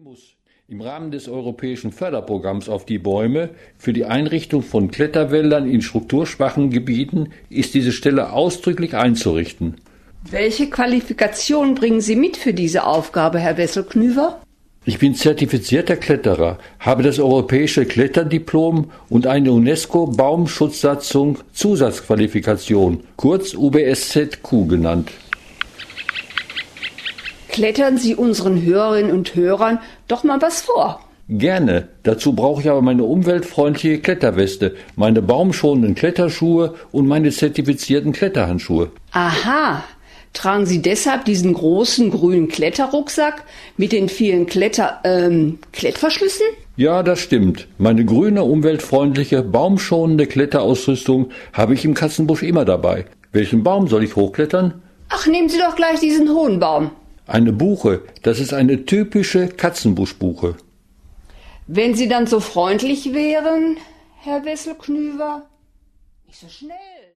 Nimbus im Rahmen des europäischen Förderprogramms auf die Bäume für die Einrichtung von Kletterwäldern in strukturschwachen Gebieten ist diese Stelle ausdrücklich einzurichten. Welche Qualifikation bringen Sie mit für diese Aufgabe, Herr Wesselknüver? Ich bin zertifizierter Kletterer, habe das europäische Kletterdiplom und eine UNESCO-Baumschutzsatzung Zusatzqualifikation, kurz UBSZQ genannt. Klettern Sie unseren Hörerinnen und Hörern doch mal was vor. Gerne. Dazu brauche ich aber meine umweltfreundliche Kletterweste, meine baumschonenden Kletterschuhe und meine zertifizierten Kletterhandschuhe. Aha. Tragen Sie deshalb diesen großen grünen Kletterrucksack mit den vielen Klettverschlüssen? Ja, das stimmt. Meine grüne, umweltfreundliche, baumschonende Kletterausrüstung habe ich im Katzenbusch immer dabei. Welchen Baum soll ich hochklettern? Ach, nehmen Sie doch gleich diesen hohen Baum. Eine Buche, das ist eine typische Katzenbuschbuche. Wenn Sie dann so freundlich wären, Herr Wesselknüver. Nicht so schnell.